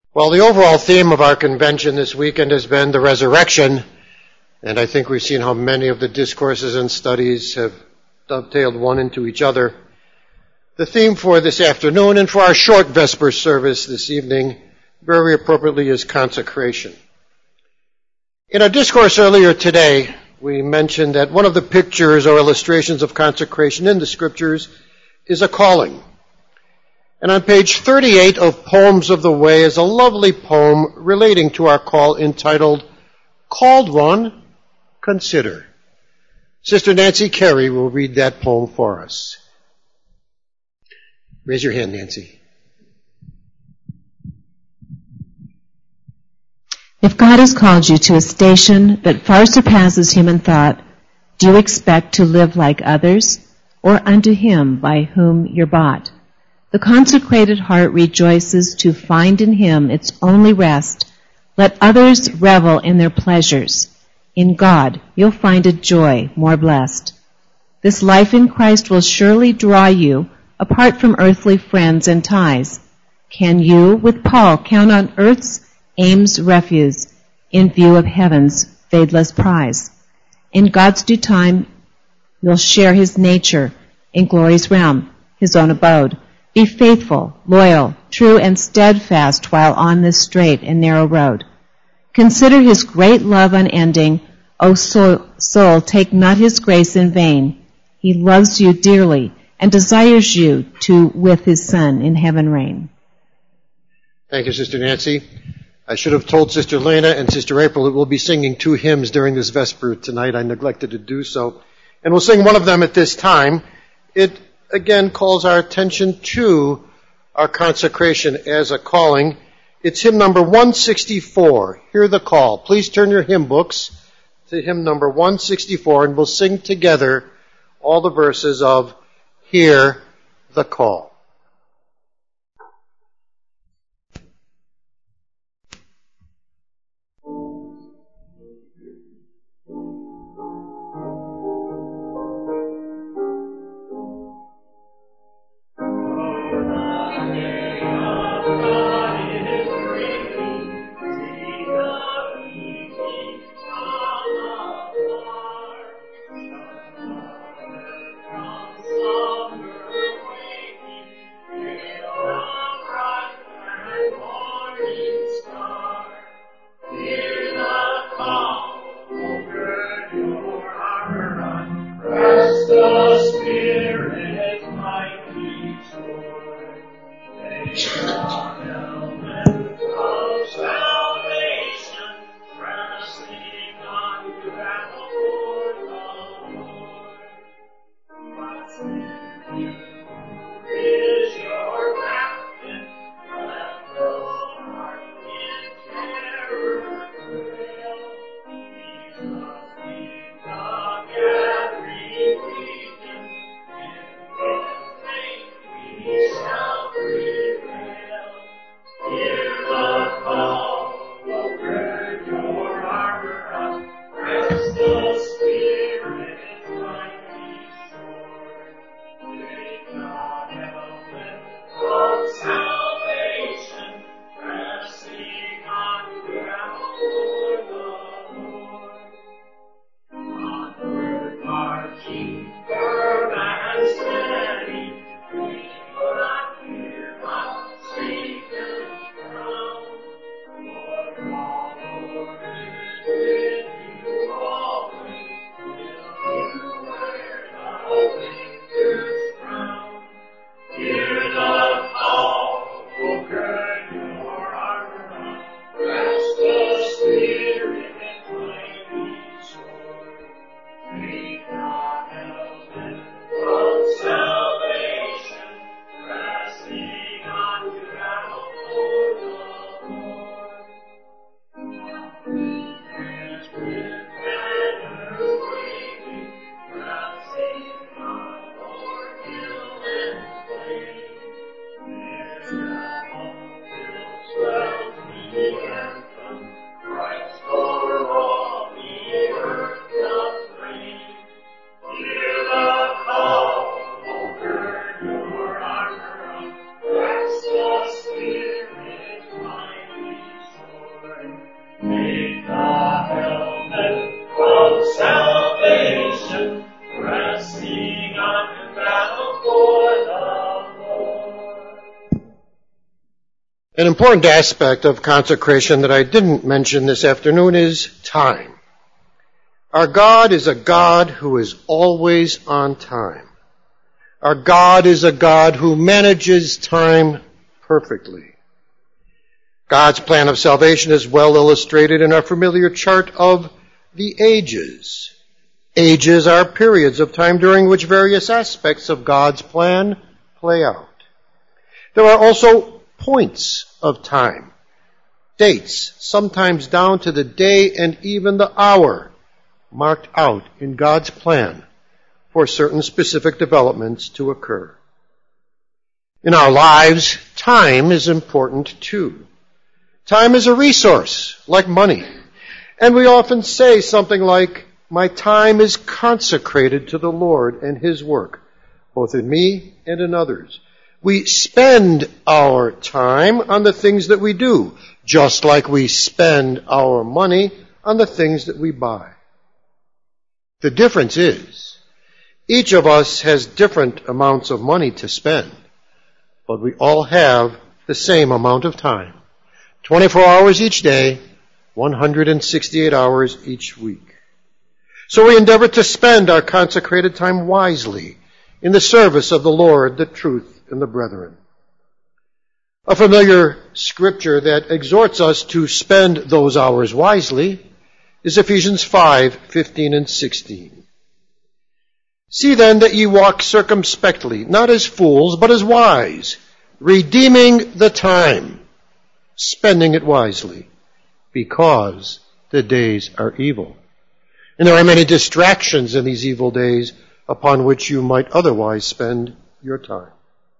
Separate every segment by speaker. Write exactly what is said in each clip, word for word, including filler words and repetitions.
Speaker 1: Well, the overall theme of our convention this weekend has been the resurrection, and I think we've seen how many of the discourses and studies have dovetailed one into each other. The theme for this afternoon and for our short Vesper service this evening, very appropriately, is consecration. In our discourse earlier today, we mentioned that one of the pictures or illustrations of consecration in the Scriptures is a calling. And on page thirty-eight of Poems of the Way is a lovely poem relating to our call entitled, Called One, Consider. Sister Nancy Carey will read that poem for us. Raise your hand, Nancy.
Speaker 2: If God has called you to a station that far surpasses human thought, do you expect to live like others, or unto Him by whom you're bought? The consecrated heart rejoices to find in Him its only rest. Let others revel in their pleasures. In God you'll find a joy more blessed. This life in Christ will surely draw you apart from earthly friends and ties. Can you, with Paul, count on earth's aim's refuse in view of heaven's fadeless prize? In God's due time you'll share His nature in glory's realm, His own abode. Be faithful, loyal, true, and steadfast while on this straight and narrow road. Consider His great love unending. O soul, soul, take not His grace in vain. He loves you dearly and desires you to with His Son in heaven reign.
Speaker 1: Thank you, Sister Nancy. I should have told Sister Lena and Sister April that we'll be singing two hymns during this Vesper tonight. I neglected to do so. And we'll sing one of them at this time. It again calls our attention to our consecration as a calling. It's hymn number one sixty-four. Hear the call. Please turn your hymn books to hymn number one sixty-four, and we'll sing together all the verses of Hear the Call. An important aspect of consecration that I didn't mention this afternoon is time. Our God is a God who is always on time. Our God is a God who manages time perfectly. God's plan of salvation is well illustrated in our familiar chart of the ages. Ages are periods of time during which various aspects of God's plan play out. There are also points of time, dates, sometimes down to the day and even the hour, marked out in God's plan for certain specific developments to occur. In our lives, time is important too. Time is a resource, like money. And we often say something like, my time is consecrated to the Lord and His work, both in me and in others. We spend our time on the things that we do, just like we spend our money on the things that we buy. The difference is, each of us has different amounts of money to spend, but we all have the same amount of time. twenty-four hours each day, one hundred sixty-eight hours each week. So we endeavor to spend our consecrated time wisely in the service of the Lord, the truth, and the brethren. A familiar scripture that exhorts us to spend those hours wisely is Ephesians five, fifteen and sixteen. See then that ye walk circumspectly, not as fools, but as wise, redeeming the time, spending it wisely, because the days are evil. And there are many distractions in these evil days upon which you might otherwise spend your time.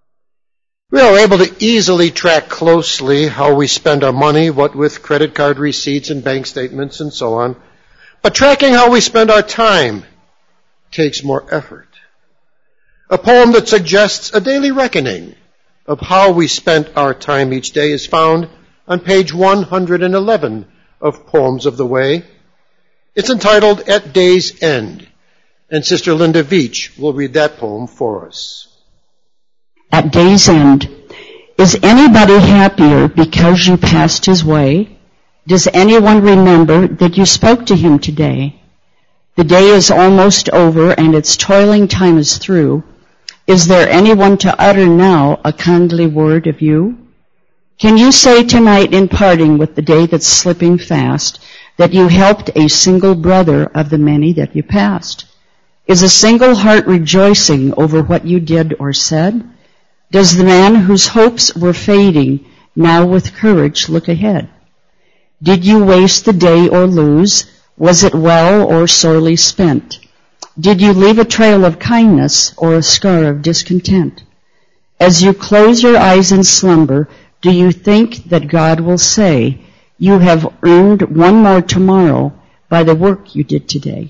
Speaker 1: We are able to easily track closely how we spend our money, what with credit card receipts and bank statements and so on. But tracking how we spend our time takes more effort. A poem that suggests a daily reckoning of how we spent our time each day is found on page one hundred eleven of Poems of the Way. It's entitled At Day's End, and Sister Linda Veach will read that poem for us.
Speaker 3: At day's end, is anybody happier because you passed his way? Does anyone remember that you spoke to him today? The day is almost over and its toiling time is through. Is there anyone to utter now a kindly word of you? Can you say tonight in parting with the day that's slipping fast that you helped a single brother of the many that you passed? Is a single heart rejoicing over what you did or said? Does the man whose hopes were fading now with courage look ahead? Did you waste the day or lose? Was it well or sorely spent? Did you leave a trail of kindness or a scar of discontent? As you close your eyes in slumber, do you think that God will say, you have earned one more tomorrow by the work you did today?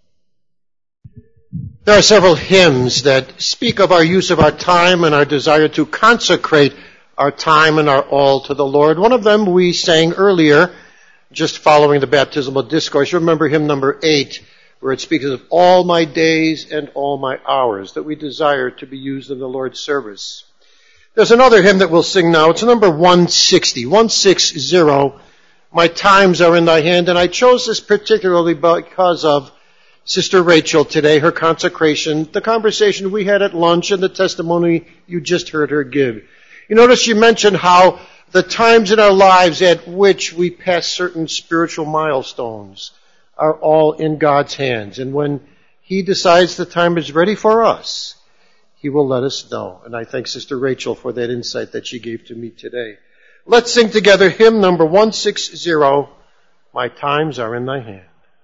Speaker 1: There are several hymns that speak of our use of our time and our desire to consecrate our time and our all to the Lord. One of them we sang earlier, just following the baptismal discourse. You remember hymn number eight, where it speaks of all my days and all my hours that we desire to be used in the Lord's service. There's another hymn that we'll sing now. It's number one sixty, one sixty. My times are in thy hand, and I chose this particularly because of Sister Rachel today, her consecration, the conversation we had at lunch, and the testimony you just heard her give. You notice she mentioned how the times in our lives at which we pass certain spiritual milestones are all in God's hands. And when He decides the time is ready for us, He will let us know. And I thank Sister Rachel for that insight that she gave to me today. Let's sing together hymn number one sixty, My Times Are in Thy Hand.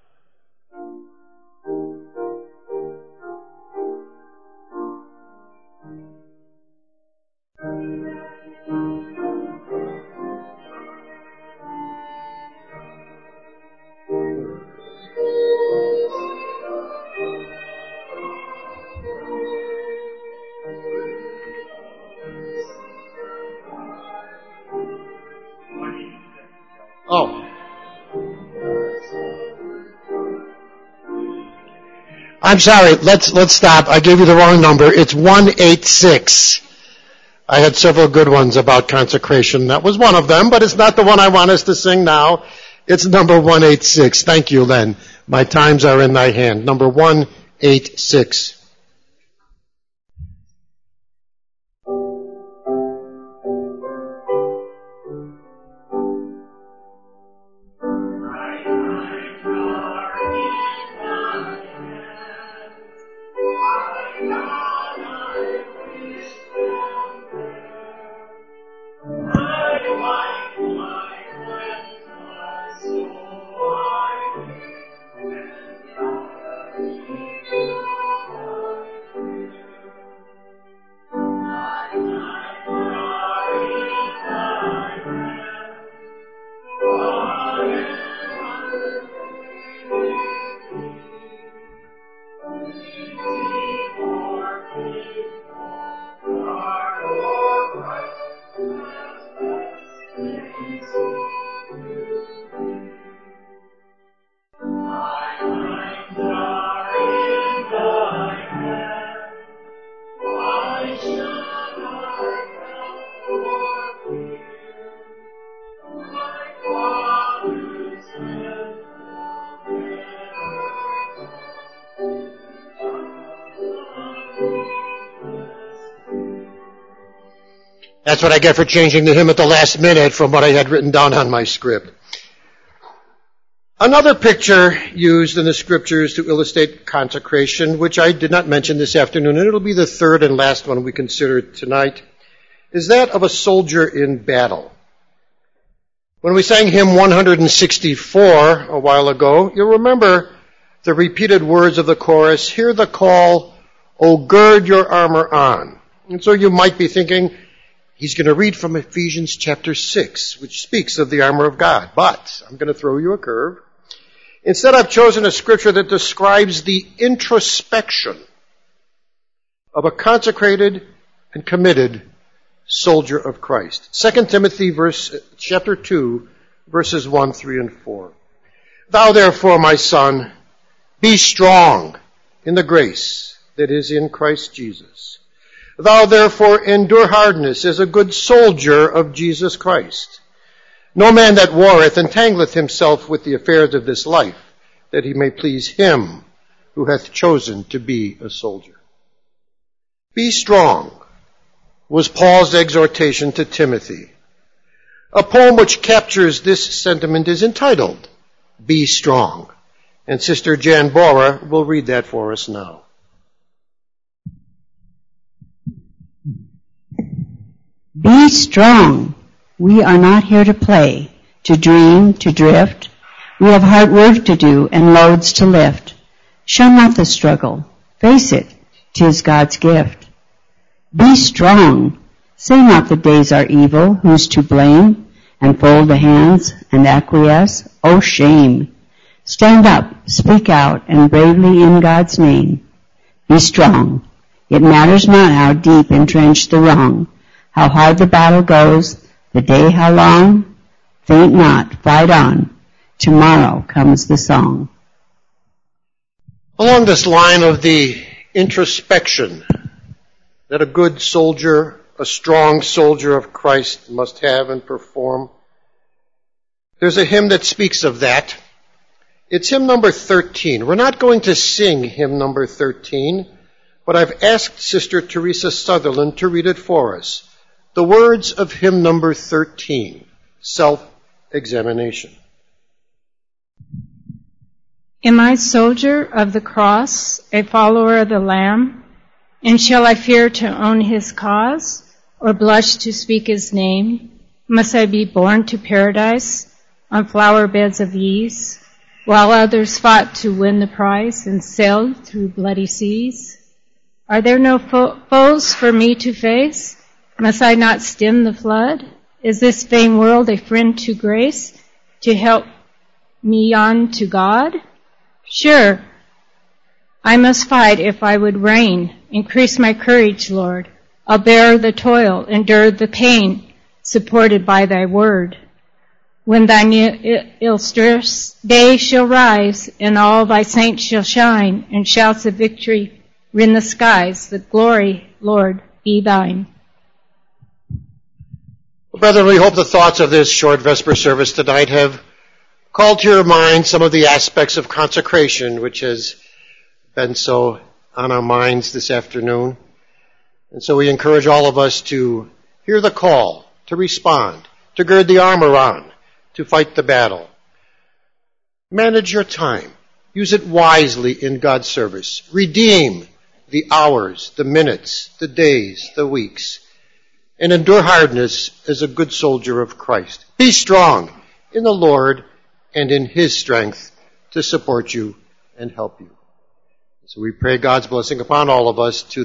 Speaker 1: Oh. I'm sorry. Let's let's stop. I gave you the wrong number. It's one eighty-six. I had several good ones about consecration. That was one of them, but it's not the one I want us to sing now. It's number one eighty-six. Thank you, Len. My times are in thy hand. Number one eighty-six. That's what I get for changing the hymn at the last minute from what I had written down on my script. Another picture used in the scriptures to illustrate consecration, which I did not mention this afternoon, and it'll be the third and last one we consider tonight, is that of a soldier in battle. When we sang hymn one sixty-four a while ago, you'll remember the repeated words of the chorus, "Hear the call, O gird your armor on." And so you might be thinking, he's going to read from Ephesians chapter six, which speaks of the armor of God. But I'm going to throw you a curve. Instead, I've chosen a scripture that describes the introspection of a consecrated and committed soldier of Christ. Second Timothy verse, chapter two, verses one, three, and four. Thou therefore, my son, be strong in the grace that is in Christ Jesus. Thou therefore endure hardness as a good soldier of Jesus Christ. No man that warreth entangleth himself with the affairs of this life, that he may please him who hath chosen to be a soldier. Be strong was Paul's exhortation to Timothy. A poem which captures this sentiment is entitled, Be Strong. And Sister Jan Bora will read that for us now.
Speaker 3: Be strong. We are not here to play, to dream, to drift. We have hard work to do and loads to lift. Shun not the struggle. Face it, 'tis God's gift. Be strong. Say not the days are evil, who's to blame? And fold the hands and acquiesce. Oh, shame. Stand up, speak out, and bravely in God's name. Be strong. It matters not how deep entrenched the wrong, how hard the battle goes, the day how long. Faint not, fight on. Tomorrow comes the song.
Speaker 1: Along this line of the introspection that a good soldier, a strong soldier of Christ must have and perform, there's a hymn that speaks of that. It's hymn number thirteen. We're not going to sing hymn number thirteen, but I've asked Sister Teresa Sutherland to read it for us. The words of hymn number thirteen, Self-Examination.
Speaker 4: Am I soldier of the cross, a follower of the Lamb? And shall I fear to own his cause, or blush to speak his name? Must I be born to paradise on flower beds of ease, while others fought to win the prize and sailed through bloody seas? Are there no fo- foes for me to face? Must I not stem the flood? Is this vain world a friend to grace, to help me on to God? Sure, I must fight if I would reign. Increase my courage, Lord. I'll bear the toil, endure the pain, supported by thy word. When thine illustrious day shall rise, and all thy saints shall shine, and shouts of victory rend the skies, the glory, Lord, be thine.
Speaker 1: Brethren, we hope the thoughts of this short Vesper service tonight have called to your mind some of the aspects of consecration which has been so on our minds this afternoon. And so we encourage all of us to hear the call, to respond, to gird the armor on, to fight the battle. Manage your time. Use it wisely in God's service. Redeem the hours, the minutes, the days, the weeks, and endure hardness as a good soldier of Christ. Be strong in the Lord and in His strength to support you and help you. So we pray God's blessing upon all of us to